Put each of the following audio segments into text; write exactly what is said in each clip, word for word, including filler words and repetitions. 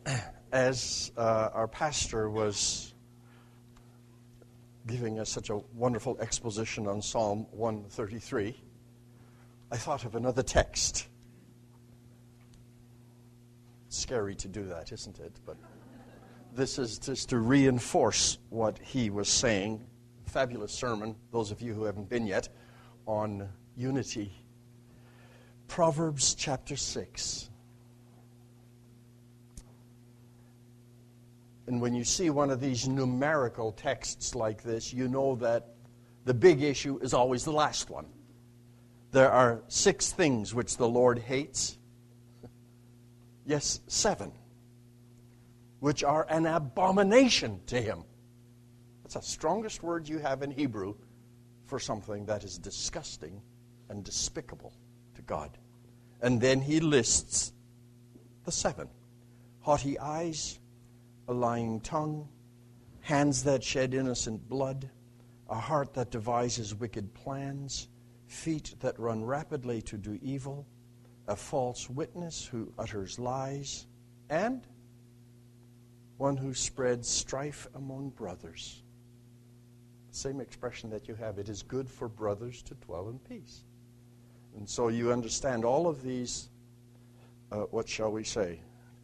as uh, our pastor was giving us such a wonderful exposition on Psalm one thirty-three, I thought of another text. It's scary to do that, isn't it? But this is just to reinforce what he was saying. Fabulous sermon, those of you who haven't been yet, on unity. Proverbs chapter six. And when you see one of these numerical texts like this, you know that the big issue is always the last one. There are six things which the Lord hates. Yes, seven, which are an abomination to him. That's the strongest word you have in Hebrew for something that is disgusting and despicable to God. And then he lists the seven. Haughty eyes, a lying tongue, hands that shed innocent blood, a heart that devises wicked plans, feet that run rapidly to do evil, a false witness who utters lies, and one who spreads strife among brothers. Same expression that you have, it is good for brothers to dwell in peace. And so you understand all of these, uh, what shall we say,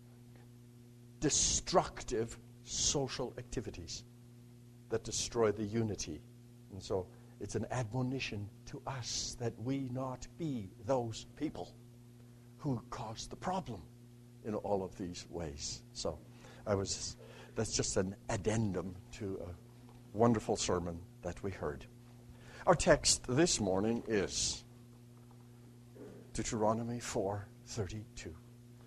destructive social activities that destroy the unity. And so it's an admonition to us that we not be those people who caused the problem in all of these ways. So I was, that's just an addendum to a wonderful sermon that we heard. Our text this morning is Deuteronomy four thirty-two.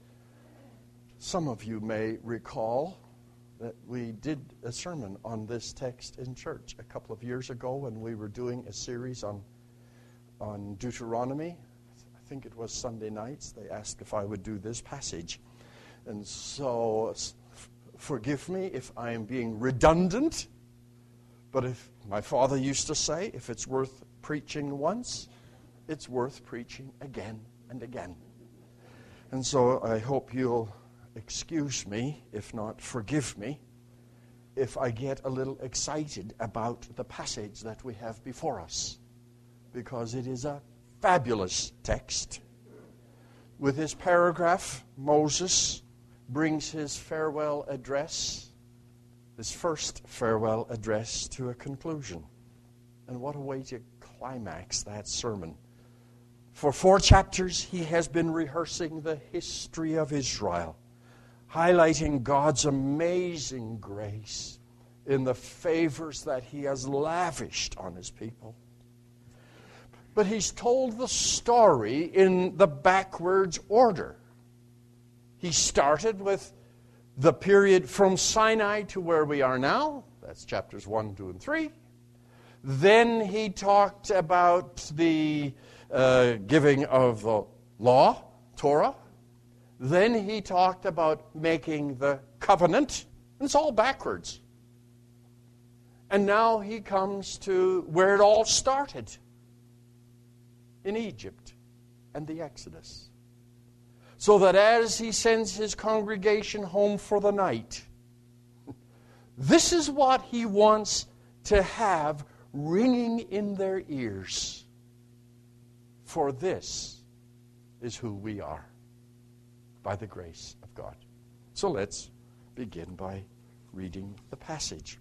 Some of you may recall that we did a sermon on this text in church a couple of years ago when we were doing a series on, on Deuteronomy. I think it was Sunday nights. They asked if I would do this passage. And so f- forgive me if I am being redundant, but if my father used to say, if it's worth preaching once, it's worth preaching again and again. And so I hope you'll excuse me, if not forgive me, if I get a little excited about the passage that we have before us, because it is a fabulous text. With his paragraph, Moses brings his farewell address, his first farewell address, to a conclusion. And what a way to climax that sermon. For four chapters, he has been rehearsing the history of Israel, highlighting God's amazing grace in the favors that he has lavished on his people. But he's told the story in the backwards order. He started with the period from Sinai to where we are now. That's chapters one, two, and three. Then he talked about the uh, giving of the law, Torah. Then he talked about making the covenant. It's all backwards. And now he comes to where it all started, in Egypt and the Exodus. So that as he sends his congregation home for the night, this is what he wants to have ringing in their ears. For this is who we are, by the grace of God. So let's begin by reading the passage.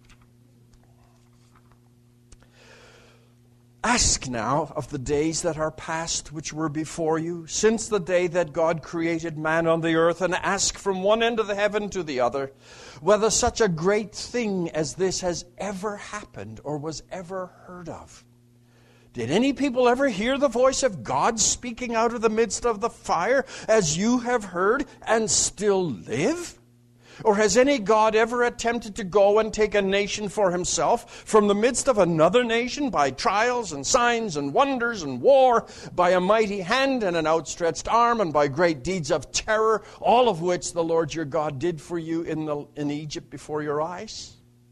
Ask now of the days that are past which were before you, since the day that God created man on the earth, and ask from one end of the heaven to the other, whether such a great thing as this has ever happened or was ever heard of. Did any people ever hear the voice of God speaking out of the midst of the fire, as you have heard, and still live? Or has any God ever attempted to go and take a nation for himself from the midst of another nation by trials and signs and wonders and war, by a mighty hand and an outstretched arm, and by great deeds of terror, all of which the Lord your God did for you in, the, in Egypt before your eyes?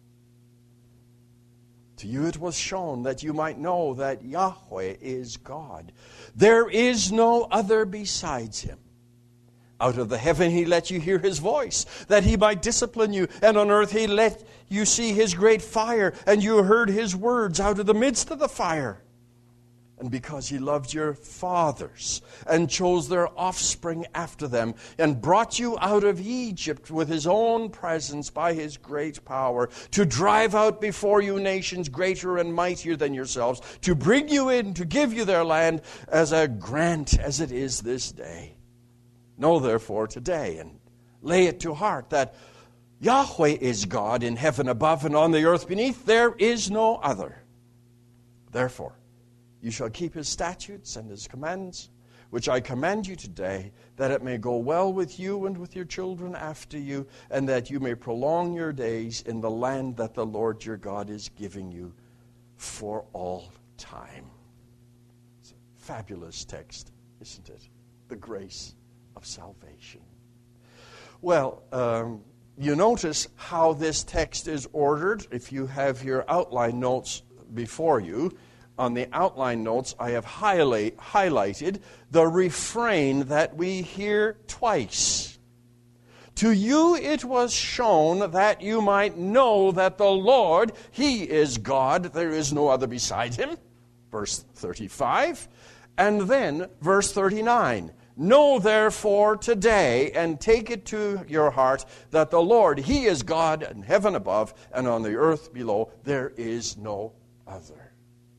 To you it was shown that you might know that Yahweh is God. There is no other besides him. Out of the heaven he let you hear his voice, that he might discipline you. And on earth he let you see his great fire, and you heard his words out of the midst of the fire. And because he loved your fathers, and chose their offspring after them, and brought you out of Egypt with his own presence by his great power, to drive out before you nations greater and mightier than yourselves, to bring you in, to give you their land as a grant as it is this day. Know therefore today, and lay it to heart, that Yahweh is God in heaven above and on the earth beneath. There is no other. Therefore, you shall keep his statutes and his commands, which I command you today, that it may go well with you and with your children after you, and that you may prolong your days in the land that the Lord your God is giving you for all time. It's a fabulous text, isn't it? The grace of salvation. Well, um, you notice how this text is ordered. If you have your outline notes before you, on the outline notes I have highlight, highlighted the refrain that we hear twice. To you it was shown that you might know that the Lord, he is God, there is no other beside him. Verse thirty-five. And then verse thirty-nine. Know therefore today, and take it to your heart, that the Lord, he is God in heaven above and on the earth below. There is no other.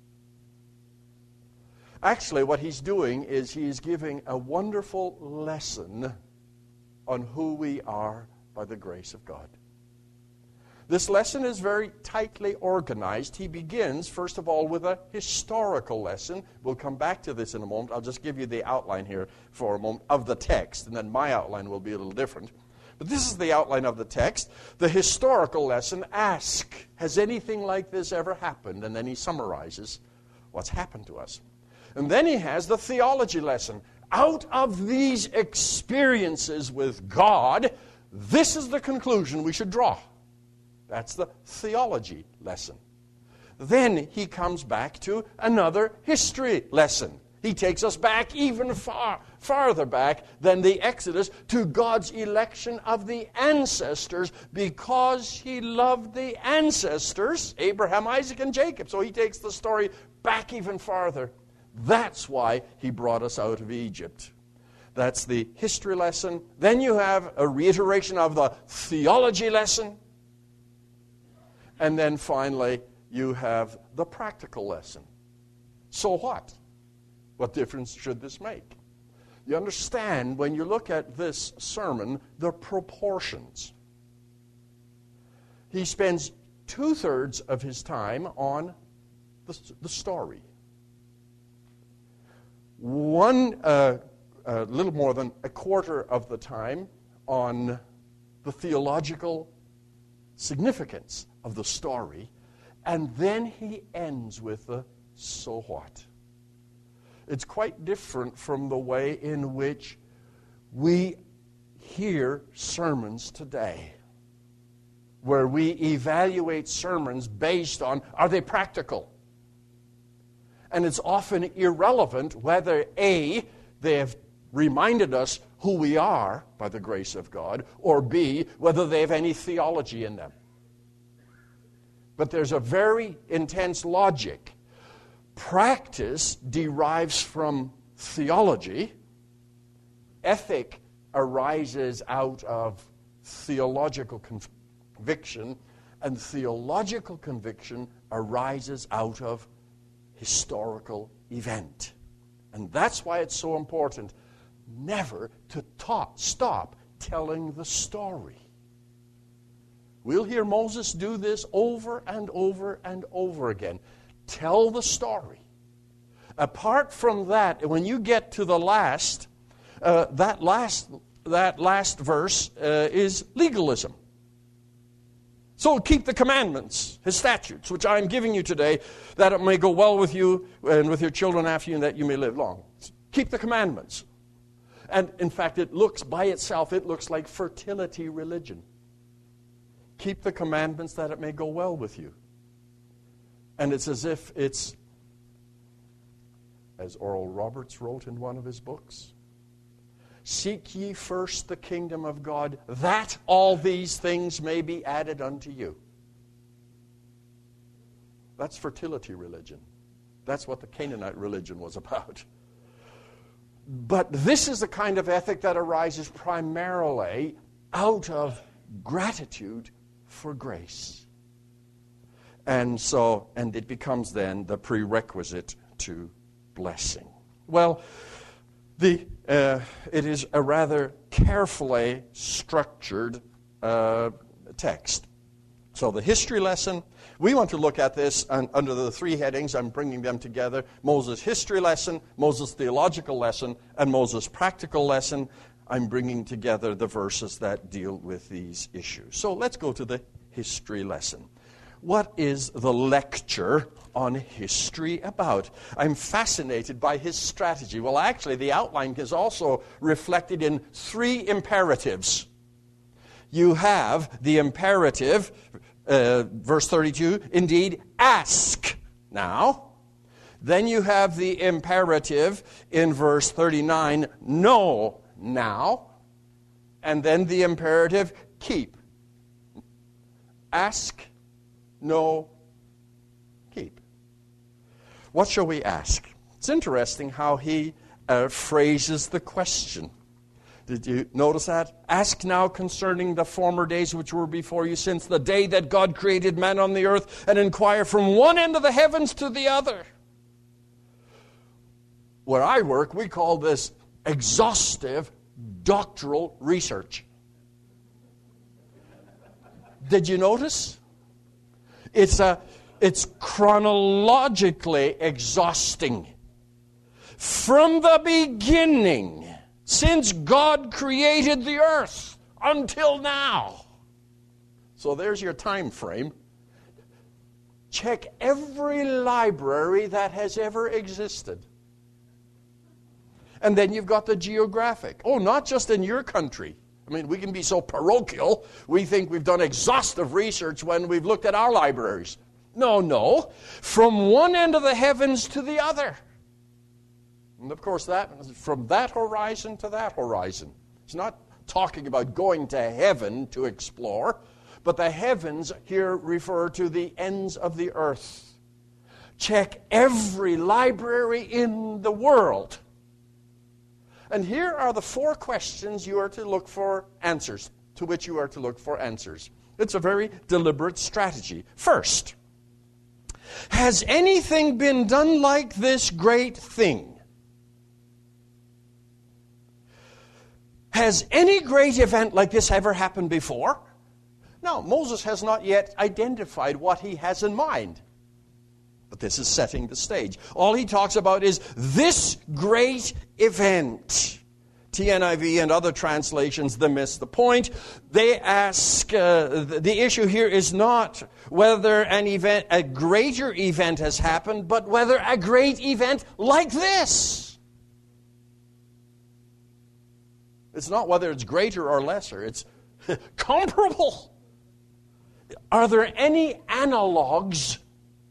Actually, what he's doing is he's giving a wonderful lesson on who we are by the grace of God. This lesson is very tightly organized. He begins, first of all, with a historical lesson. We'll come back to this in a moment. I'll just give you the outline here for a moment of the text, and then my outline will be a little different. But this is the outline of the text. The historical lesson asks, has anything like this ever happened? And then he summarizes what's happened to us. And then he has the theology lesson. Out of these experiences with God, this is the conclusion we should draw. That's the theology lesson. Then he comes back to another history lesson. He takes us back even far, farther back than the Exodus to God's election of the ancestors, because he loved the ancestors, Abraham, Isaac, and Jacob. So he takes the story back even farther. That's why he brought us out of Egypt. That's the history lesson. Then you have a reiteration of the theology lesson. And then finally, you have the practical lesson. So what? What difference should this make? You understand, when you look at this sermon, the proportions. He spends two-thirds of his time on the, the story. One, uh, a little more than a quarter of the time on the theological significance of the story, and then he ends with the so what. It's quite different from the way in which we hear sermons today, where we evaluate sermons based on, are they practical? And it's often irrelevant whether A, they have reminded us who we are by the grace of God, or B, whether they have any theology in them. But there's a very intense logic. Practice derives from theology. Ethic arises out of theological conviction, and theological conviction arises out of historical event. And that's why it's so important never to ta- stop telling the story. We'll hear Moses do this over and over and over again. Tell the story. Apart from that, when you get to the last, uh, that last that last verse uh, is legalism. So keep the commandments, his statutes, which I am giving you today, that it may go well with you and with your children after you, and that you may live long. Keep the commandments. And in fact, it looks, by itself, it looks like fertility religion. Keep the commandments that it may go well with you. And it's as if it's, as Oral Roberts wrote in one of his books, Seek ye first the kingdom of God, that all these things may be added unto you. That's fertility religion. That's what the Canaanite religion was about. But this is the kind of ethic that arises primarily out of gratitude for grace. And so, and it becomes then the prerequisite to blessing. Well, the uh, it is a rather carefully structured uh, text. So the history lesson, we want to look at this un- under the three headings. I'm bringing them together. Moses' history lesson, Moses' theological lesson, and Moses' practical lesson. I'm bringing together the verses that deal with these issues. So let's go to the history lesson. What is the lecture on history about? I'm fascinated by his strategy. Well, actually, the outline is also reflected in three imperatives. You have the imperative, uh, verse thirty-two, indeed, ask now. Then you have the imperative in verse thirty-nine, know now. And then the imperative, keep. Ask, know, keep. What shall we ask? It's interesting how he uh, phrases the question. Did you notice that? Ask now concerning the former days which were before you, since the day that God created man on the earth, and inquire from one end of the heavens to the other. Where I work, we call this exhaustive doctoral research. Did you notice? It's a, it's chronologically exhausting. From the beginning, since God created the earth until now. So there's your time frame. Check every library that has ever existed. And then you've got the geographic. Oh, not just in your country. I mean, we can be so parochial, we think we've done exhaustive research when we've looked at our libraries. No, no. From one end of the heavens to the other. And of course, that from that horizon to that horizon. It's not talking about going to heaven to explore, but the heavens here refer to the ends of the earth. Check every library in the world. And here are the four questions you are to look for answers, to which you are to look for answers. It's a very deliberate strategy. First, has anything been done like this great thing? Has any great event like this ever happened before? No, Moses has not yet identified what he has in mind. But this is setting the stage. All he talks about is this great event. T N I V and other translations, they miss the point. They ask, uh, the, the issue here is not whether an event, a greater event has happened, but whether a great event like this. It's not whether it's greater or lesser. It's comparable. Are there any analogs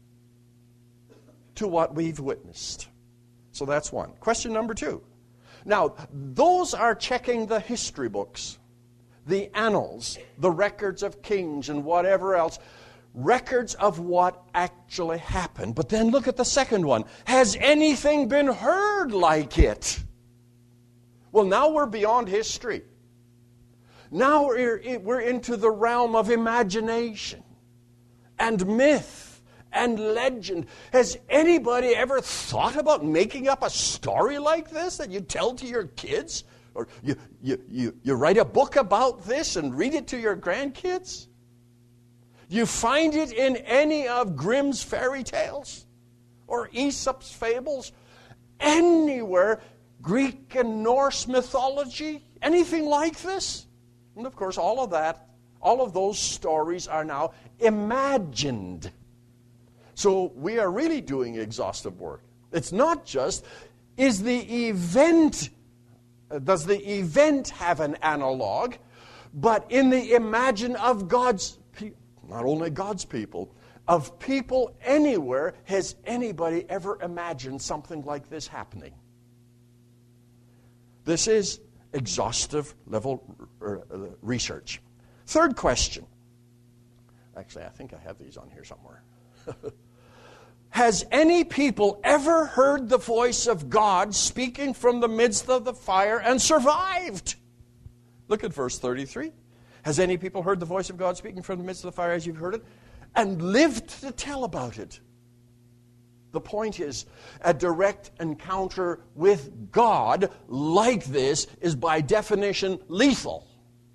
to what we've witnessed? So that's one. Question number two. Now, those are checking the history books, the annals, the records of kings and whatever else, records of what actually happened. But then look at the second one. Has anything been heard like it? Well, now we're beyond history. Now we're, we're into the realm of imagination and myth and legend. Has anybody ever thought about making up a story like this that you tell to your kids? Or you, you, you, you write a book about this and read it to your grandkids? You find it in any of Grimm's fairy tales? Or Aesop's fables? Anywhere, Greek and Norse mythology? Anything like this? And of course, all of that, all of those stories are now imagined. So we are really doing exhaustive work. It's not just, is the event, does the event have an analog, but in the imagine of God's people, not only God's people, of people anywhere, has anybody ever imagined something like this happening? This is exhaustive level r- r- research. Third question. Actually, I think I have these on here somewhere. Has any people ever heard the voice of God speaking from the midst of the fire and survived? Look at verse thirty-three. Has any people heard the voice of God speaking from the midst of the fire as you've heard it and lived to tell about it? The point is, a direct encounter with God like this is by definition lethal.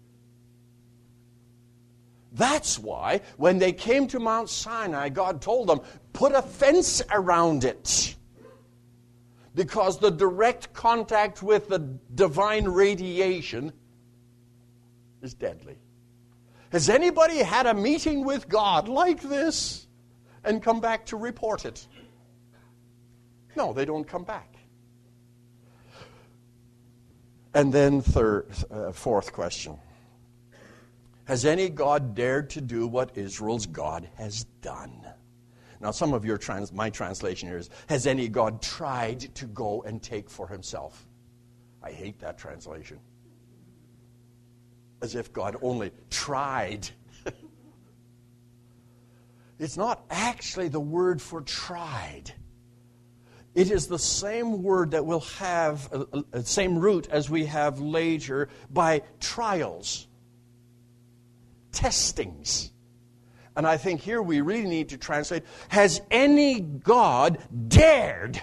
That's why when they came to Mount Sinai, God told them, put a fence around it. Because the direct contact with the divine radiation is deadly. Has anybody had a meeting with God like this and come back to report it? No, they don't come back. And then third, uh, fourth question. Has any God dared to do what Israel's God has done? Now, some of your trans, my translation here is, has any God tried to go and take for himself? I hate that translation. As if God only tried. It's not actually the word for tried. It is the same word that will have, the uh, uh, same root as we have later by trials, testings. And I think here we really need to translate, has any God dared,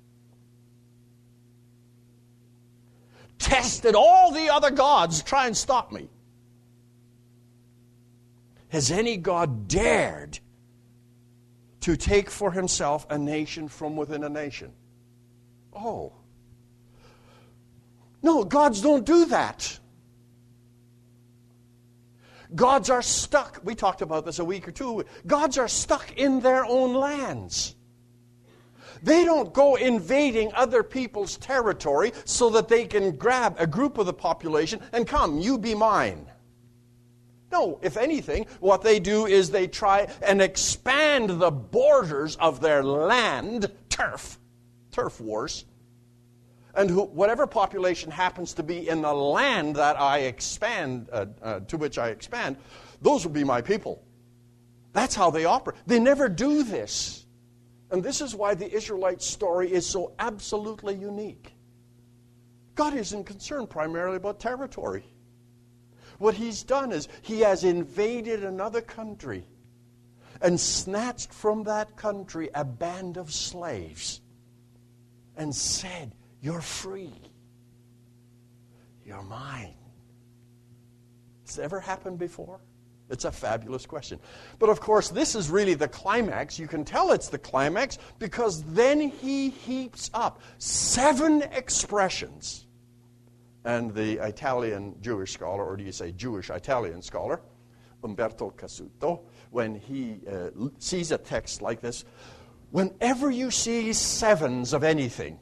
tested all the other gods to try and stop me? Has any God dared to take for himself a nation from within a nation? Oh. No, gods don't do that. Gods are stuck. We talked about this a week or two. Gods are stuck in their own lands. They don't go invading other people's territory so that they can grab a group of the population and come, you be mine. No, if anything, what they do is they try and expand the borders of their land, turf, turf wars, and who, whatever population happens to be in the land that I expand, uh, uh, to which I expand, those will be my people. That's how they operate. They never do this. And this is why the Israelite story is so absolutely unique. God isn't concerned primarily about territory. What he's done is he has invaded another country and snatched from that country a band of slaves and said, you're free. You're mine. Has it ever happened before? It's a fabulous question. But of course, this is really the climax. You can tell it's the climax because then he heaps up seven expressions. And the Italian Jewish scholar, or do you say Jewish Italian scholar, Umberto Cassuto, when he uh, sees a text like this, whenever you see sevens of anything,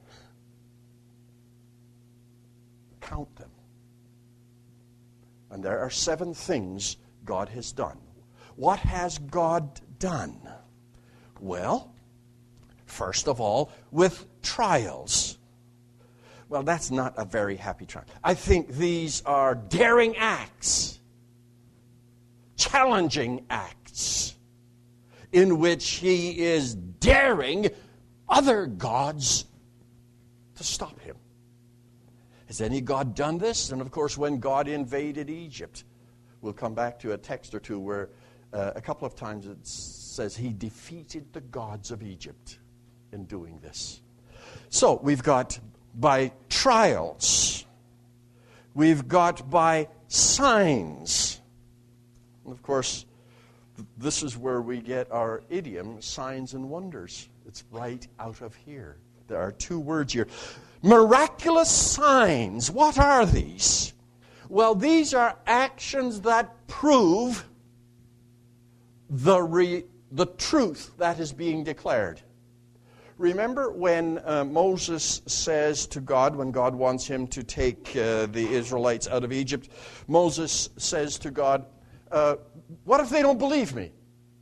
count them. And there are seven things God has done. What has God done? Well, first of all, with trials. Well, that's not a very happy trial. I think these are daring acts, challenging acts, in which he is daring other gods to stop him. Has any God done this? And of course, when God invaded Egypt, we'll come back to a text or two where uh, a couple of times it says he defeated the gods of Egypt in doing this. So we've got by trials. We've got by signs. And of course, th- this is where we get our idiom, signs and wonders. It's right out of here. There are two words here. Miraculous signs. What are these? Well, these are actions that prove the, re- the truth that is being declared. Remember when uh, Moses says to God, when God wants him to take uh, the Israelites out of Egypt, Moses says to God, uh, what if they don't believe me?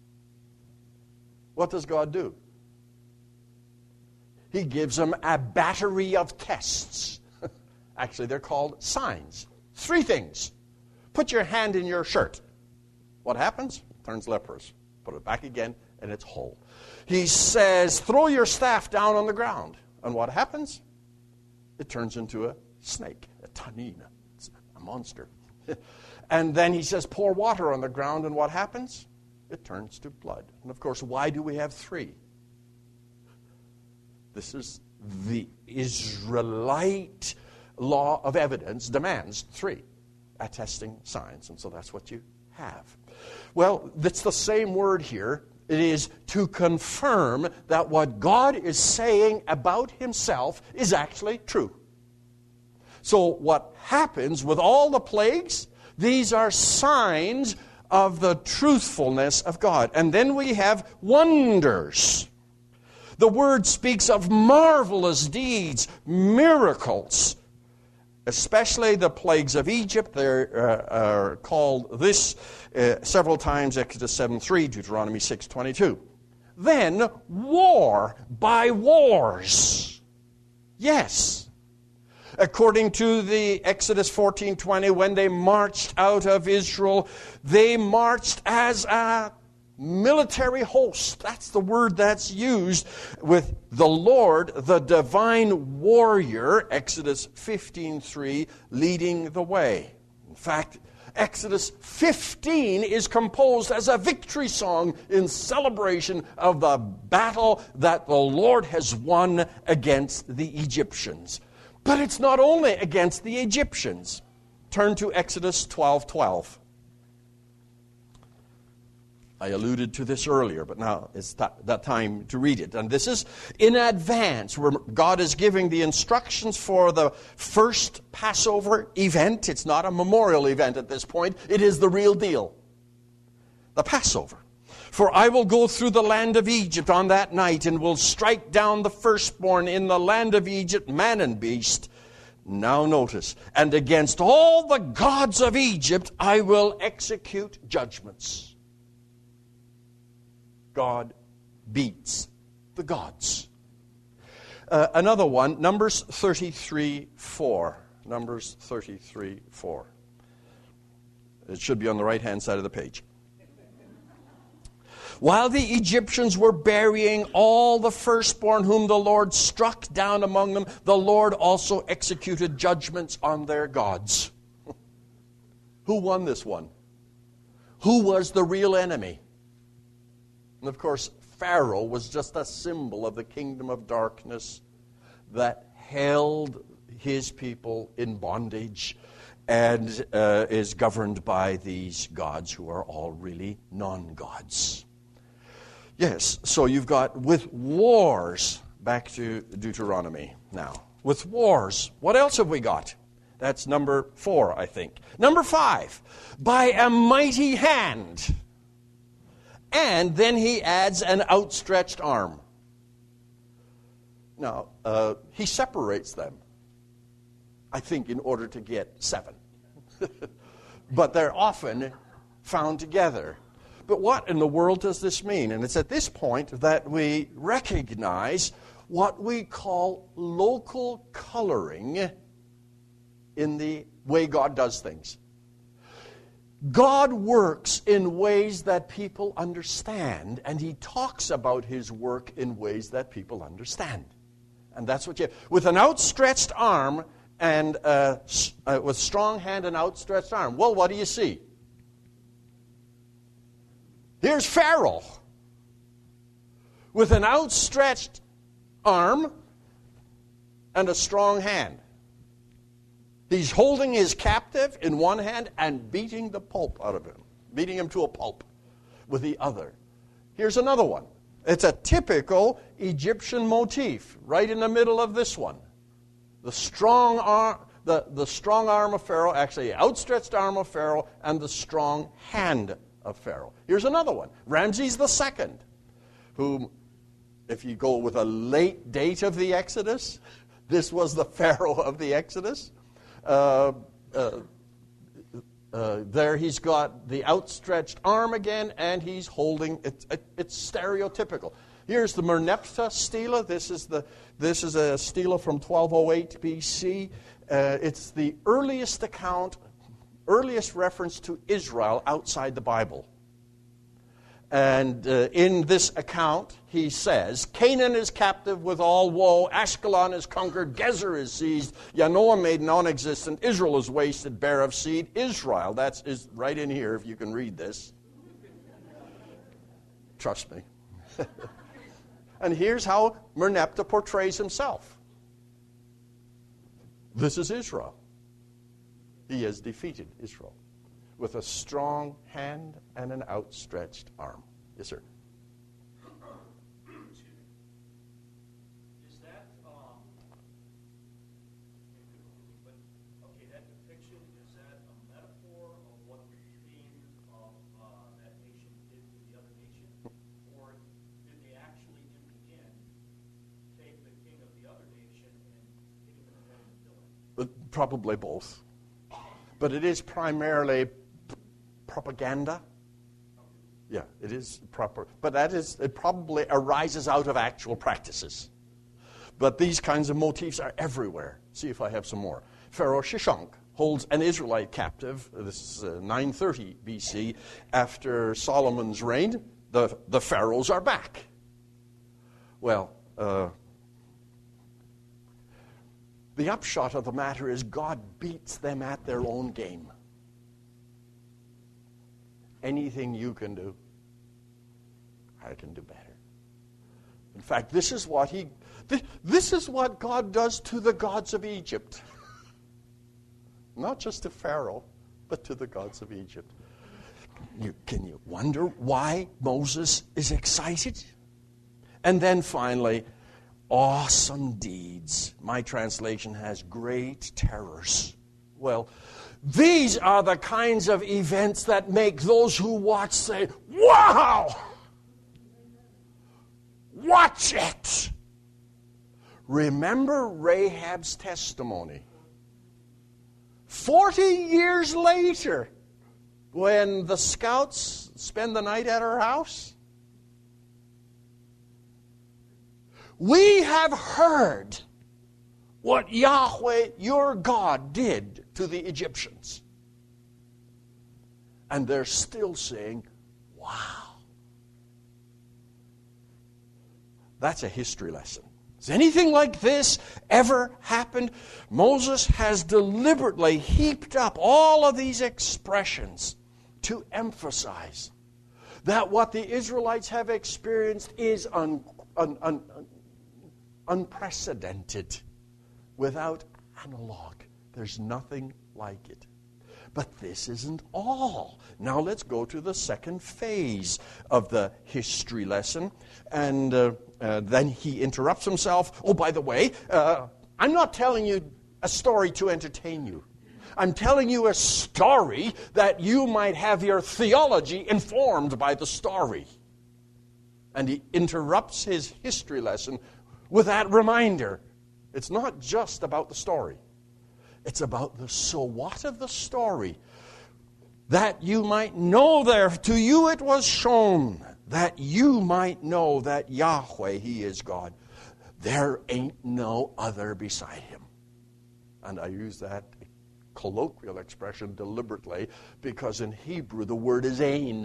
What does God do? He gives them a battery of tests. Actually, they're called signs. Three things. Put your hand in your shirt. What happens? Turns leprous. Put it back again, and it's whole. He says, throw your staff down on the ground. And what happens? It turns into a snake, a tanina, a monster. And then he says, pour water on the ground, and what happens? It turns to blood. And of course, why do we have three? This is the Israelite law of evidence demands three attesting signs. And so that's what you have. Well, that's the same word here. It is to confirm that what God is saying about himself is actually true. So what happens with all the plagues, these are signs of the truthfulness of God. And then we have wonders. The word speaks of marvelous deeds, miracles, especially the plagues of Egypt. They're uh, are called this uh, several times, Exodus seven three, Deuteronomy six twenty-two. Then war by wars. Yes. According to the Exodus fourteen twenty, when they marched out of Israel, they marched as a military host. That's the word that's used, with the Lord, the divine warrior, Exodus fifteen three, leading the way. In fact, Exodus fifteen is composed as a victory song in celebration of the battle that the Lord has won against the Egyptians. But it's not only against the Egyptians. Turn to Exodus twelve twelve. I alluded to this earlier, but now it's that, that time to read it. And this is in advance, where God is giving the instructions for the first Passover event. It's not a memorial event at this point. It is the real deal. The Passover. For I will go through the land of Egypt on that night, and will strike down the firstborn in the land of Egypt, man and beast. Now notice, and against all the gods of Egypt I will execute judgments. God beats the gods. Uh, another one, Numbers thirty-three four. Numbers thirty-three four. It should be on the right-hand side of the page. While the Egyptians were burying all the firstborn whom the Lord struck down among them, the Lord also executed judgments on their gods. Who won this one? Who was the real enemy? And of course, Pharaoh was just a symbol of the kingdom of darkness that held his people in bondage and uh, is governed by these gods who are all really non-gods. Yes, so you've got with wars, back to Deuteronomy now. With wars, what else have we got? That's number four, I think. Number five, by a mighty hand. And then he adds an outstretched arm. Now, uh, he separates them, I think, in order to get seven. But they're often found together. But what in the world does this mean? And it's at this point that we recognize what we call local coloring in the way God does things. God works in ways that people understand, and he talks about his work in ways that people understand. And that's what you have. With an outstretched arm and uh, uh, with strong hand and outstretched arm. Well, what do you see? Here's Pharaoh with an outstretched arm and a strong hand. He's holding his captive in one hand and beating the pulp out of him, beating him to a pulp with the other. Here's another one. It's a typical Egyptian motif right in the middle of this one. The strong arm, the, the strong arm of Pharaoh, actually the outstretched arm of Pharaoh, and the strong hand of Pharaoh. Here's another one. Ramses the Second, whom, if you go with a late date of the Exodus, this was the Pharaoh of the Exodus. Uh, uh, uh, there he's got the outstretched arm again, and he's holding, it, it, it's stereotypical. Here's the Merneptah stela. This is the this is a stela from twelve oh eight B C. Uh, it's the earliest account, earliest reference to Israel outside the Bible. And uh, in this account, he says, Canaan is captive with all woe, Ashkelon is conquered, Gezer is seized, Yanoah made non-existent, Israel is wasted, bare of seed. Israel, that's is right in here if you can read this. Trust me. And here's how Merneptah portrays himself. This is Israel. He has defeated Israel with a strong hand and an outstretched arm. Yes, sir. Is that, um, but, okay, that depiction, is that a metaphor of what the king of uh, that nation did to the other nation? Or did they actually, in the end, take the king of the other nation and hit him in the head and kill him? Probably both. But it is primarily propaganda. Yeah, it is proper. But that is, it probably arises out of actual practices. But these kinds of motifs are everywhere. See if I have some more. Pharaoh Shishonk holds an Israelite captive. This is uh, nine thirty B C. After Solomon's reign, the, the pharaohs are back. Well, uh, the upshot of the matter is God beats them at their own game. Anything you can do, I can do better. In fact, this is what he this, this is what God does to the gods of Egypt. Not just to Pharaoh, but to the gods of Egypt. You, can you wonder why Moses is excited? And then finally, awesome deeds. My translation has great terrors. Well, these are the kinds of events that make those who watch say, wow! Watch it! Remember Rahab's testimony. Forty years later, when the scouts spend the night at her house, we have heard what Yahweh, your God, did to the Egyptians. And they're still saying, wow. That's a history lesson. Has anything like this ever happened? Moses has deliberately heaped up all of these expressions to emphasize that what the Israelites have experienced is un, un, un, un, unprecedented, without analog. There's nothing like it. But this isn't all. Now let's go to the second phase of the history lesson. And uh, uh, then he interrupts himself. Oh, by the way, uh, I'm not telling you a story to entertain you. I'm telling you a story that you might have your theology informed by the story. And he interrupts his history lesson with that reminder. It's not just about the story. It's about the so what of the story. That you might know there, to you it was shown, that you might know that Yahweh, He is God. There ain't no other beside Him. And I use that colloquial expression deliberately because in Hebrew the word is ein.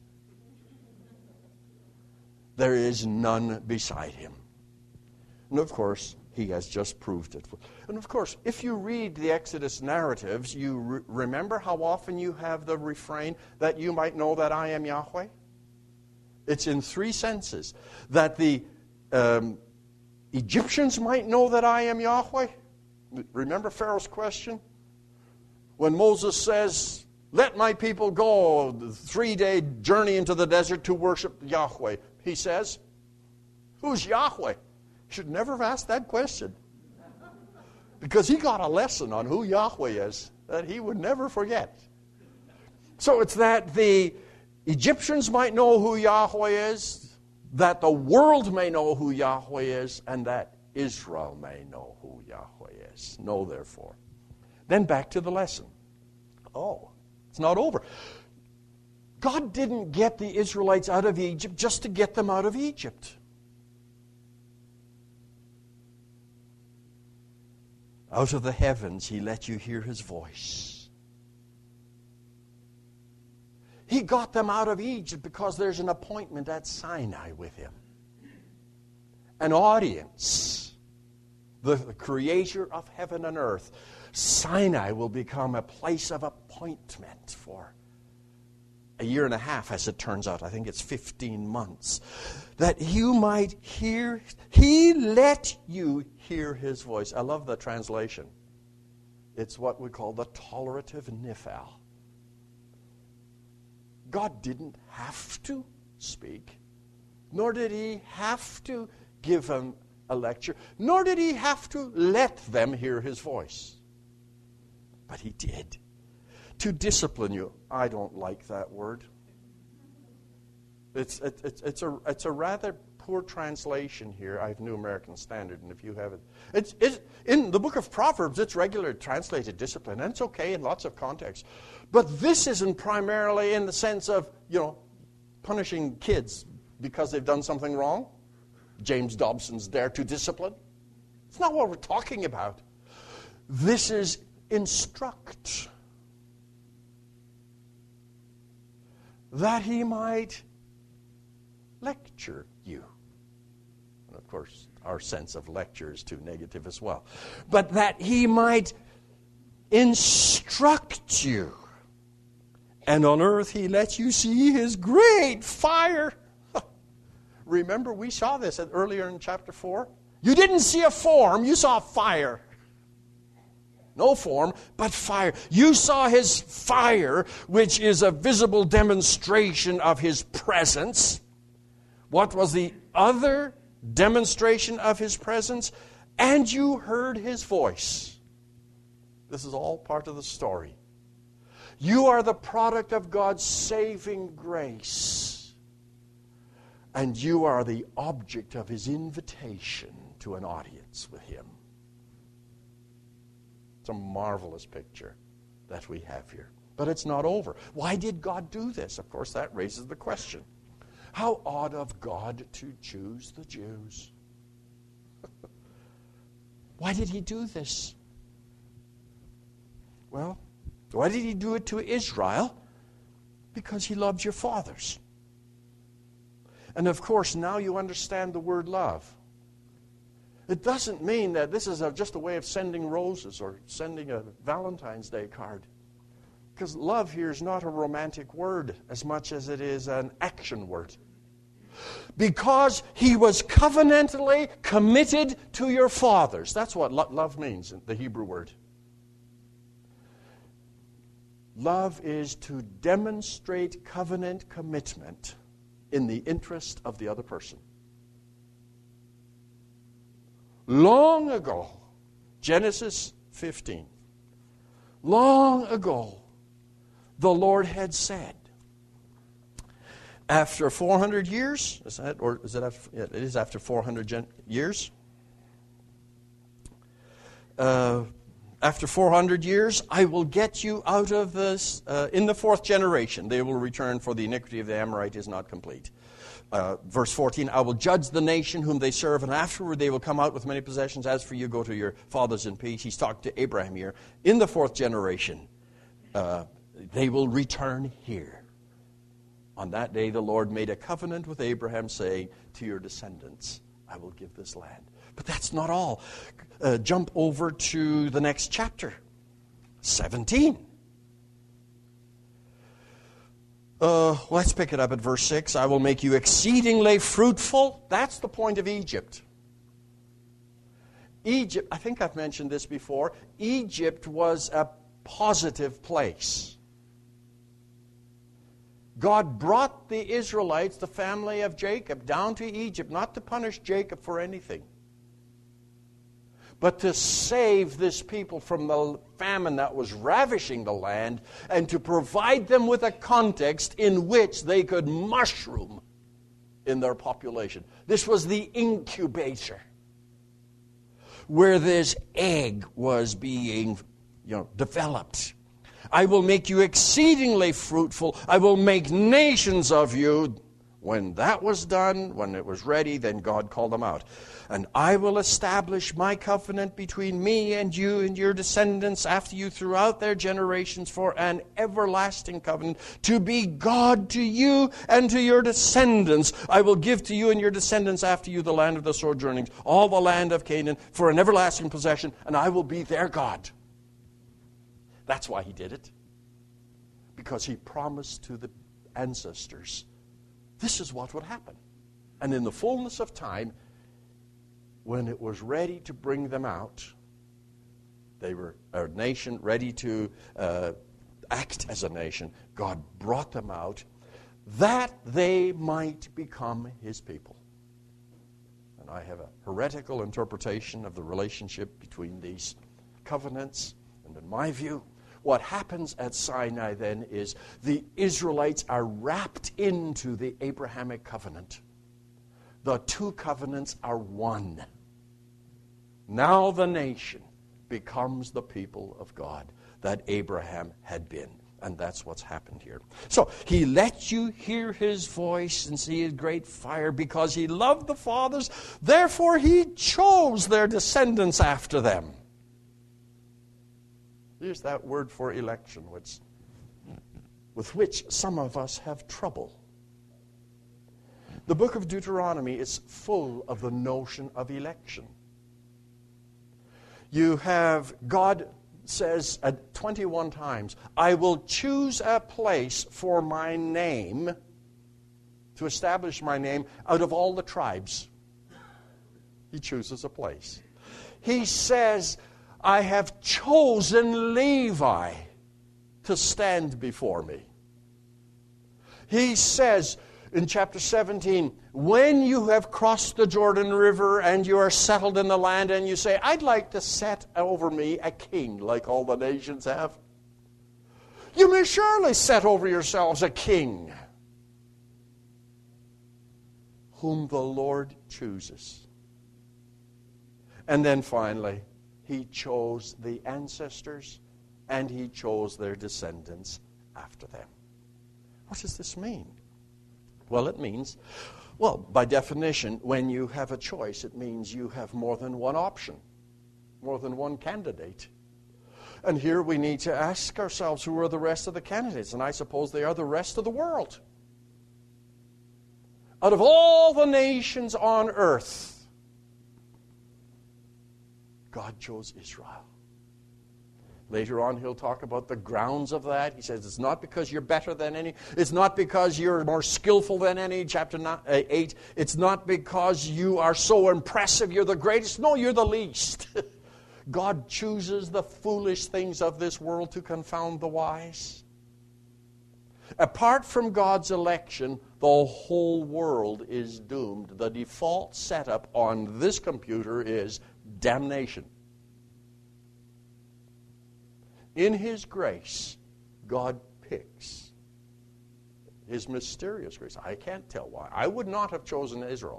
There is none beside Him. And of course, He has just proved it. And of course, if you read the Exodus narratives, you re- remember how often you have the refrain, that you might know that I am Yahweh? It's in three senses. That the um, Egyptians might know that I am Yahweh. Remember Pharaoh's question? When Moses says, let my people go the three-day journey into the desert to worship Yahweh. He says, who's Yahweh? Should never have asked that question. Because he got a lesson on who Yahweh is that he would never forget. So it's that the Egyptians might know who Yahweh is, that the world may know who Yahweh is, and that Israel may know who Yahweh is. Know therefore. Then back to the lesson. Oh, it's not over. God didn't get the Israelites out of Egypt just to get them out of Egypt. Out of the heavens, he let you hear his voice. He got them out of Egypt because there's an appointment at Sinai with him. An audience. The, the creator of heaven and earth. Sinai will become a place of appointment for a year and a half, as it turns out. I think it's fifteen months. That you might hear, he let you hear his voice. I love the translation. It's what we call the tolerative niphal. God didn't have to speak, nor did he have to give them a lecture, nor did he have to let them hear his voice. But he did. To discipline you. I don't like that word. It's, it, it's, it's, a, it's a rather poor translation here. I have New American Standard, and if you have it. It's, it's, in the book of Proverbs, it's regularly translated discipline, and it's okay in lots of contexts. But this isn't primarily in the sense of, you know, punishing kids because they've done something wrong. James Dobson's there to discipline. It's not what we're talking about. This is instruct. That he might lecture you. And of course, our sense of lecture is too negative as well. But that he might instruct you. And on earth he lets you see his great fire. Remember, we saw this earlier in chapter four. You didn't see a form, you saw fire. No form, but fire. You saw his fire, which is a visible demonstration of his presence. What was the other demonstration of his presence? And you heard his voice. This is all part of the story. You are the product of God's saving grace. And you are the object of his invitation to an audience with him. It's a marvelous picture that we have here. But it's not over. Why did God do this? Of course, that raises the question. How odd of God to choose the Jews. Why did he do this? Well, why did he do it to Israel? Because he loves your fathers. And of course, now you understand the word love. It doesn't mean that this is a, just a way of sending roses or sending a Valentine's Day card. Because love here is not a romantic word as much as it is an action word. Because he was covenantally committed to your fathers. That's what lo- love means, the Hebrew word. Love is to demonstrate covenant commitment in the interest of the other person. Long ago, Genesis fifteen, long ago, the Lord had said, after four hundred years, is that, or is it after, yeah, it is after four hundred gen- years. Uh, after four hundred years, I will get you out of this, uh, in the fourth generation. They will return, for the iniquity of the Amorite is not complete. Uh, verse fourteen, I will judge the nation whom they serve, and afterward they will come out with many possessions. As for you, go to your fathers in peace. He's talking to Abraham here. In the fourth generation, uh, they will return here. On that day, the Lord made a covenant with Abraham, saying, to your descendants, I will give this land. But that's not all. Uh, jump over to the next chapter, seventeen. Uh, let's pick it up at verse six. I will make you exceedingly fruitful. That's the point of Egypt. Egypt, I think I've mentioned this before, Egypt was a positive place. God brought the Israelites, the family of Jacob, down to Egypt, not to punish Jacob for anything, but to save this people from the famine that was ravishing the land and to provide them with a context in which they could mushroom in their population. This was the incubator where this egg was being, you know, developed. I will make you exceedingly fruitful. I will make nations of you. When that was done, when it was ready, then God called them out. And I will establish my covenant between me and you and your descendants after you throughout their generations for an everlasting covenant, to be God to you and to your descendants. I will give to you and your descendants after you the land of the sojournings, all the land of Canaan, for an everlasting possession, and I will be their God. That's why he did it. Because he promised to the ancestors this is what would happen. And in the fullness of time, when it was ready to bring them out, they were a nation ready to uh, act as a nation. God brought them out that they might become his people. And I have a heretical interpretation of the relationship between these covenants. And in my view, what happens at Sinai then is the Israelites are wrapped into the Abrahamic covenant. The two covenants are one. Now the nation becomes the people of God that Abraham had been. And that's what's happened here. So he let you hear his voice and see his great fire because he loved the fathers. Therefore he chose their descendants after them. Here's that word for election, which, with which some of us have trouble. The book of Deuteronomy is full of the notion of election. You have, God says at twenty-one times, I will choose a place for my name, to establish my name, out of all the tribes. He chooses a place. He says, I have chosen Levi to stand before me. He says in chapter seventeen, when you have crossed the Jordan River and you are settled in the land and you say, I'd like to set over me a king like all the nations have, you may surely set over yourselves a king whom the Lord chooses. And then finally, he chose the ancestors, and he chose their descendants after them. What does this mean? Well, it means, well, by definition, when you have a choice, it means you have more than one option, more than one candidate. And here we need to ask ourselves, who are the rest of the candidates? And I suppose they are the rest of the world. Out of all the nations on earth, God chose Israel. Later on, he'll talk about the grounds of that. He says it's not because you're better than any. It's not because you're more skillful than any. Chapter eight. It's not because you are so impressive, you're the greatest. No, you're the least. God chooses the foolish things of this world to confound the wise. Apart from God's election, the whole world is doomed. The default setup on this computer is damnation. In his grace, God picks. His mysterious grace. I can't tell why. I would not have chosen Israel.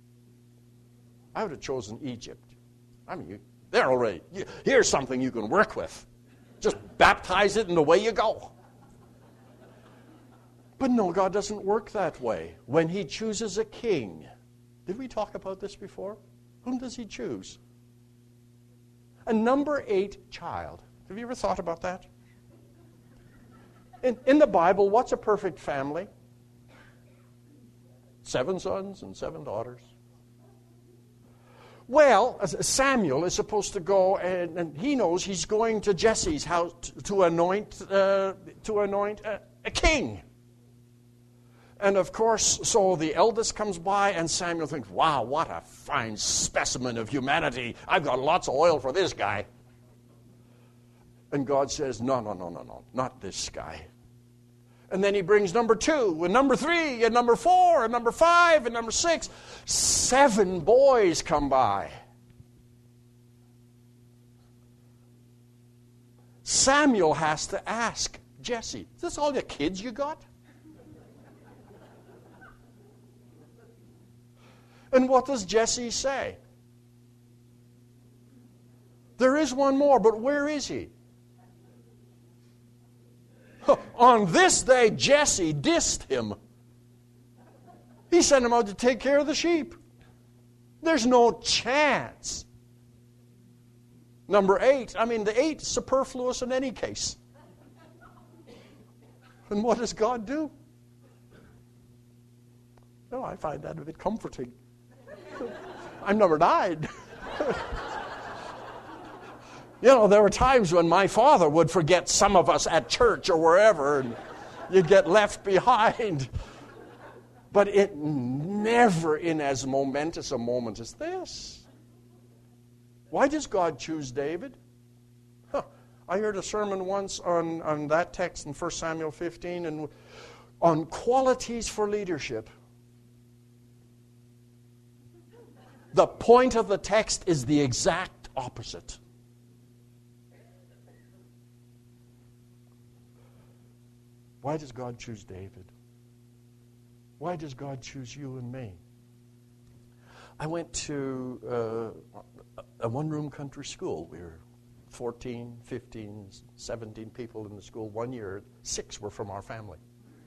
I would have chosen Egypt. I mean, you, they're already, you, here's something you can work with. Just baptize it and away you go. But no, God doesn't work that way. When he chooses a king, did we talk about this before? Whom does he choose? A number eight child. Have you ever thought about that? In, in the Bible, what's a perfect family? Seven sons and seven daughters. Well, Samuel is supposed to go, and, and he knows he's going to Jesse's house to, to anoint uh, to anoint a, a king. And of course, so the eldest comes by, and Samuel thinks, wow, what a fine specimen of humanity. I've got lots of oil for this guy. And God says, no, no, no, no, no, not this guy. And then he brings number two, and number three, and number four, and number five, and number six. Seven boys come by. Samuel has to ask Jesse, is this all the kids you got? And what does Jesse say? There is one more, but where is he? On this day, Jesse dissed him. He sent him out to take care of the sheep. There's no chance. Number eight, I mean, the eight is superfluous in any case. And what does God do? No, I find that a bit comforting. I'm number nine. You know, there were times when my father would forget some of us at church or wherever, and you'd get left behind. But it never in as momentous a moment as this. Why does God choose David? Huh. I heard a sermon once on, on that text in First Samuel fifteen and on qualities for leadership. The point of the text is the exact opposite. Why does God choose David? Why does God choose you and me? I went to uh, a one-room country school. We were fourteen, fifteen, seventeen people in the school. One year, six were from our family.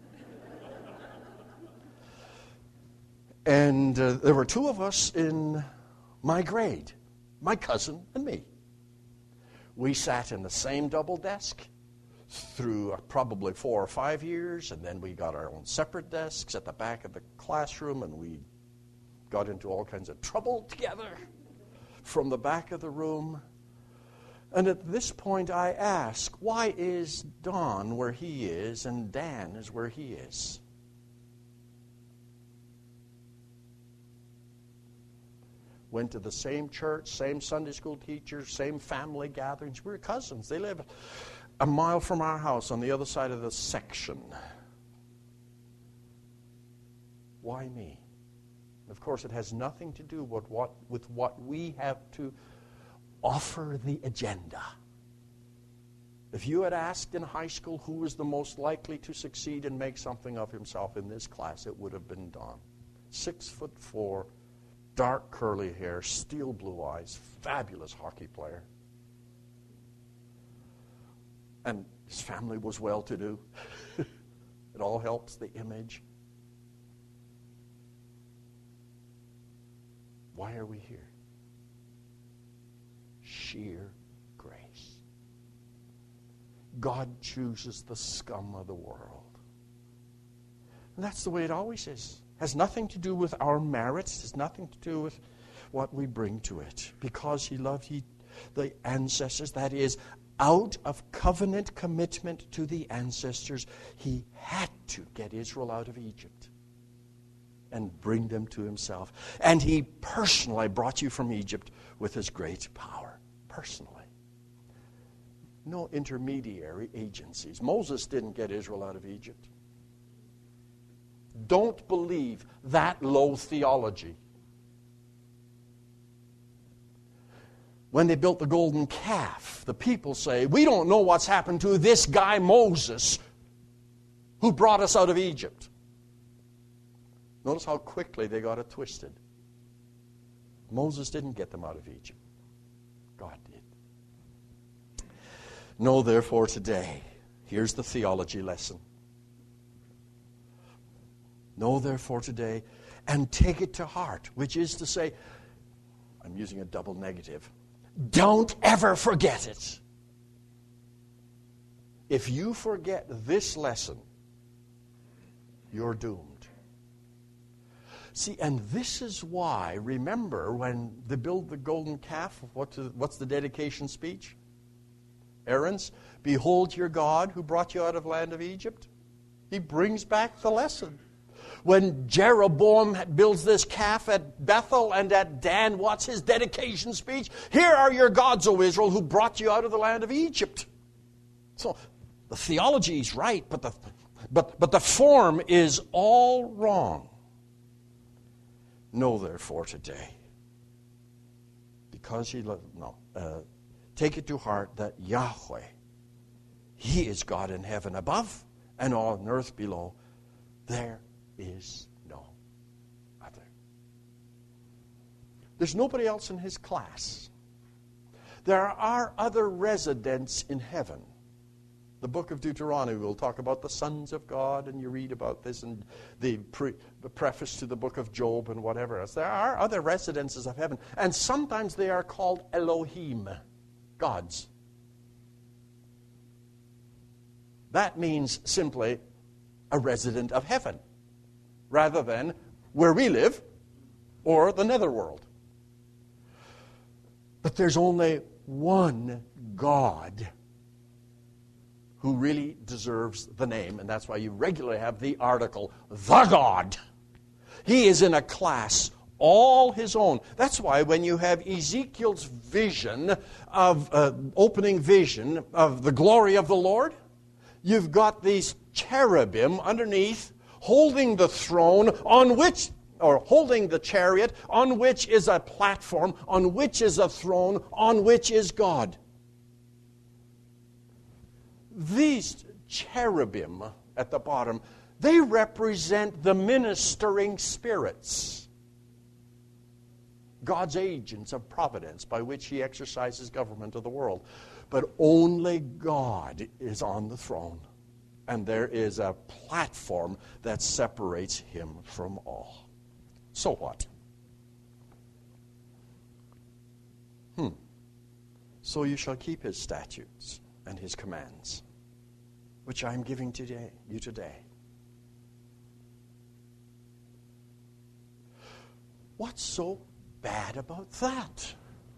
And uh, there were two of us in my grade, my cousin and me. We sat in the same double desk through uh, probably four or five years, and then we got our own separate desks at the back of the classroom, and we got into all kinds of trouble together from the back of the room. And at this point I ask, why is Don where he is and Dan is where he is? Went to the same church, same Sunday school teachers, same family gatherings. We were cousins. They live a mile from our house on the other side of the section. Why me? Of course, it has nothing to do with what, with what we have to offer the agenda. If you had asked in high school who was the most likely to succeed and make something of himself in this class, it would have been Don. Six foot four, dark curly hair, steel blue eyes, fabulous hockey player. And his family was well-to-do. It all helps the image. Why are we here? Sheer grace. God chooses the scum of the world. And that's the way it always is. Has nothing to do with our merits. Has nothing to do with what we bring to it. Because he loved he, the ancestors, that is, out of covenant commitment to the ancestors, he had to get Israel out of Egypt and bring them to himself. And he personally brought you from Egypt with his great power. Personally. No intermediary agencies. Moses didn't get Israel out of Egypt. Don't believe that low theology. When they built the golden calf, the people say, we don't know what's happened to this guy Moses who brought us out of Egypt. Notice how quickly they got it twisted. Moses didn't get them out of Egypt. God did. Know therefore today, here's the theology lesson. Know therefore today, and take it to heart, which is to say, I'm using a double negative, don't ever forget it. If you forget this lesson, you're doomed. See, and this is why, remember, when they build the golden calf, what's the, what's the dedication speech? Aaron's, behold your God who brought you out of the land of Egypt. He brings back the lesson. When Jeroboam builds this calf at Bethel and at Dan, what's his dedication speech? Here are your gods, O Israel, who brought you out of the land of Egypt. So the theology is right, but the, but, but the form is all wrong. Know therefore today, because he loved, no, uh, take it to heart that Yahweh, he is God in heaven above and on earth below. There is no other. There's nobody else in his class. There are other residents in heaven, The book of Deuteronomy will talk about the sons of God, and you read about this in the, pre, the preface to the book of Job and whatever else. There are other residences of heaven, and sometimes they are called Elohim, gods. That means simply a resident of heaven, rather than where we live or the netherworld. But there's only one God who really deserves the name, and that's why you regularly have the article, the God. He is in a class all his own. That's why when you have Ezekiel's vision of, uh, opening vision of the glory of the Lord, you've got these cherubim underneath holding the throne on which, or holding the chariot on which is a platform, on which is a throne, on which is God. These cherubim at the bottom, they represent the ministering spirits, God's agents of providence by which he exercises government of the world. But only God is on the throne, and there is a platform that separates him from all. So what? Hmm. So you shall keep his statutes and his commands, which I am giving today, you today. What's so bad about that?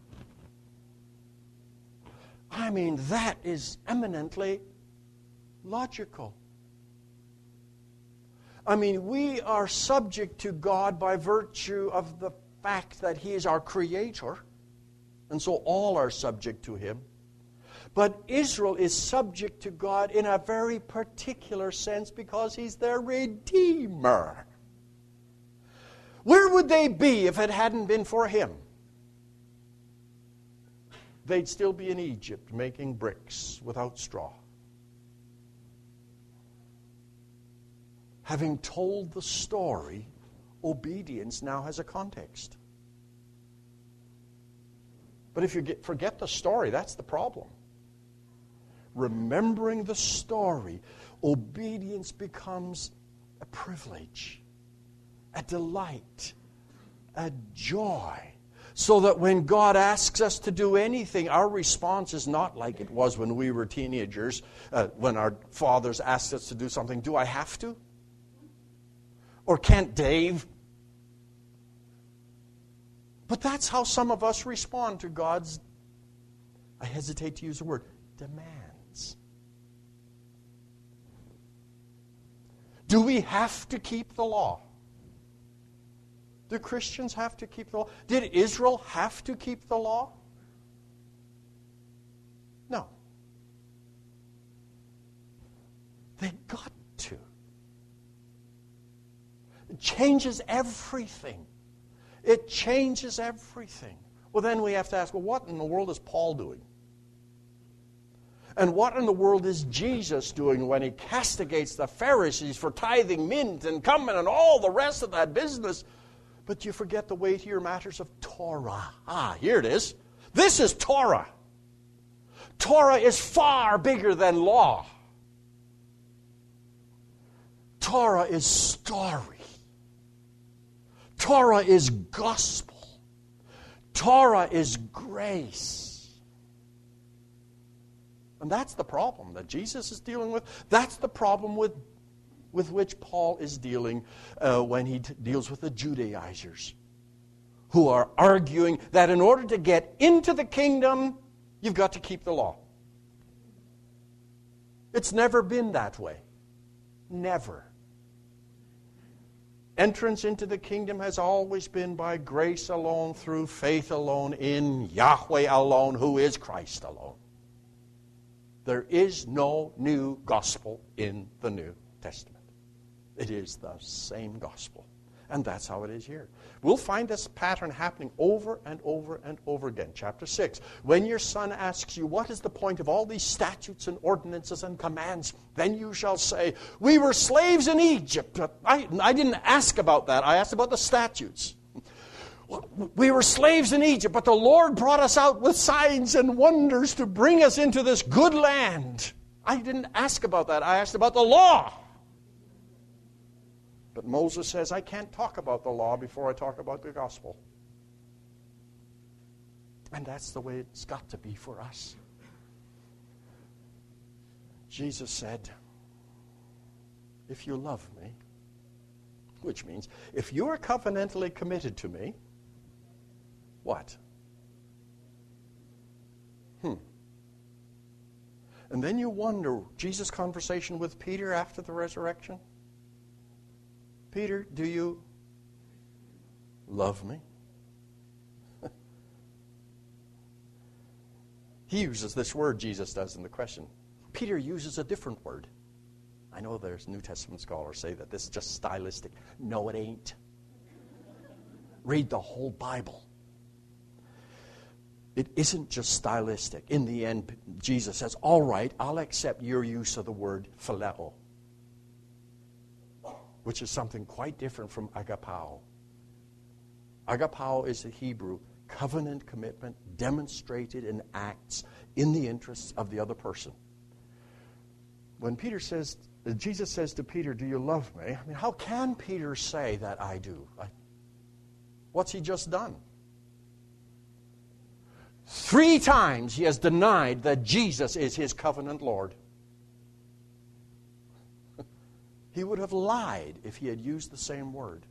I mean, that is eminently logical. I mean, we are subject to God by virtue of the fact that he is our creator, and so all are subject to him. But Israel is subject to God in a very particular sense because he's their Redeemer. Where would they be if it hadn't been for him? They'd still be in Egypt making bricks without straw. Having told the story, obedience now has a context. But if you get, forget the story, that's the problem. Remembering the story, obedience becomes a privilege, a delight, a joy. So that when God asks us to do anything, our response is not like it was when we were teenagers, uh, when our fathers asked us to do something. Do I have to? Or can't Dave? But that's how some of us respond to God's, I hesitate to use the word, demands. Do we have to keep the law? Do Christians have to keep the law? Did Israel have to keep the law? No. They got to. It changes everything. It changes everything. Well, then we have to ask, well, what in the world is Paul doing? And what in the world is Jesus doing when he castigates the Pharisees for tithing mint and cumin and all the rest of that business? But you forget the weightier matters of Torah. Ah, here it is. This is Torah. Torah is far bigger than law. Torah is story. Torah is gospel. Torah is grace. And that's the problem that Jesus is dealing with. That's the problem with with which Paul is dealing uh, when he t- deals with the Judaizers, who are arguing that in order to get into the kingdom, you've got to keep the law. It's never been that way. Never. Entrance into the kingdom has always been by grace alone, through faith alone, in Yahweh alone, who is Christ alone. There is no new gospel in the New Testament. It is the same gospel. And that's how it is here. We'll find this pattern happening over and over and over again. Chapter six. When your son asks you, what is the point of all these statutes and ordinances and commands? Then you shall say, we were slaves in Egypt. I, I didn't ask about that. I asked about the statutes. We were slaves in Egypt, but the Lord brought us out with signs and wonders to bring us into this good land. I didn't ask about that. I asked about the law. But Moses says, I can't talk about the law before I talk about the gospel. And that's the way it's got to be for us. Jesus said, if you love me, which means if you are covenantally committed to me, what? Hmm. And then you wonder, Jesus' conversation with Peter after the resurrection? Peter, do you love me? He uses this word, Jesus does, in the question. Peter uses a different word. I know there's New Testament scholars say that this is just stylistic. No, it ain't. Read the whole Bible. It isn't just stylistic. In the end, Jesus says, all right, I'll accept your use of the word phileo, which is something quite different from agapao. Agapao is the Hebrew covenant commitment demonstrated in acts in the interests of the other person. When Peter says, Jesus says to Peter, do you love me? I mean, how can Peter say that I do? I, what's he just done? Three times he has denied that Jesus is his covenant Lord. He would have lied if he had used the same word.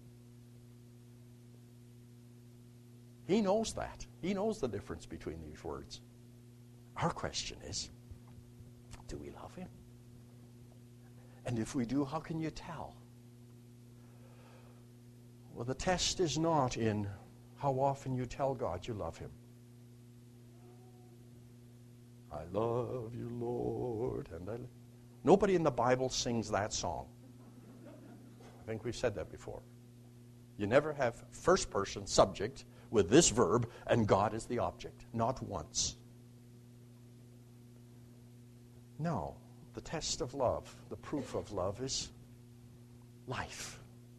He knows that. He knows the difference between these words. Our question is, do we love him? And if we do, how can you tell? Well, the test is not in how often you tell God you love him. I love you, Lord. And I... Nobody in the Bible sings that song. I think we've said that before. You never have first person subject with this verb and God is the object. Not once. No. The test of love, the proof of love is life.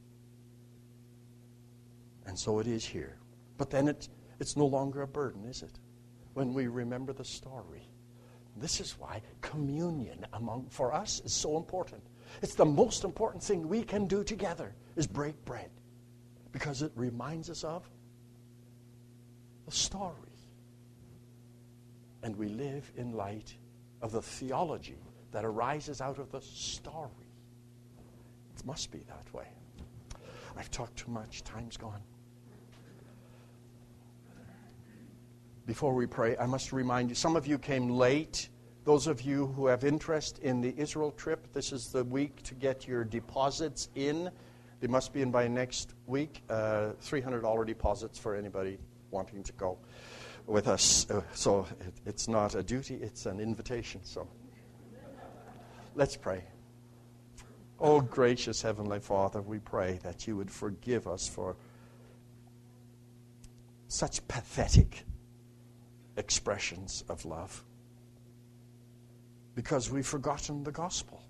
And so it is here. But then it, it's no longer a burden, is it? When we remember the story. This is why communion among for us is so important. It's the most important thing we can do together is break bread. Because it reminds us of the story. And we live in light of the theology that arises out of the story. It must be that way. I've talked too much. Time's gone. Before we pray, I must remind you, some of you came late. Those of you who have interest in the Israel trip, this is the week to get your deposits in. They must be in by next week. Uh, three hundred dollars deposits for anybody wanting to go with us. Uh, so it, it's not a duty, it's an invitation. So let's pray. Oh, gracious Heavenly Father, we pray that you would forgive us for such pathetic expressions of love because we've forgotten the gospel.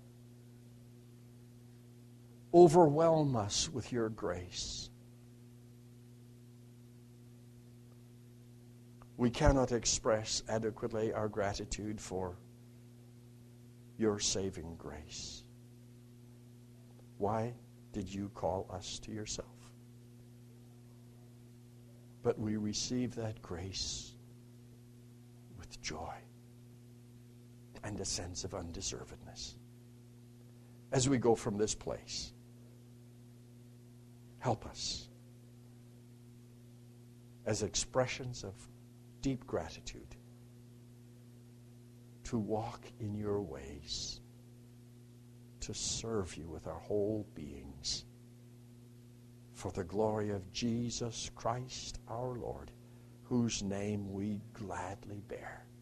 Overwhelm us with your grace. We cannot express adequately our gratitude for your saving grace. Why did you call us to yourself? But we receive that grace with joy and a sense of undeservedness. As we go from this place, help us as expressions of deep gratitude to walk in your ways, to serve you with our whole beings, for the glory of Jesus Christ our Lord, whose name we gladly bear.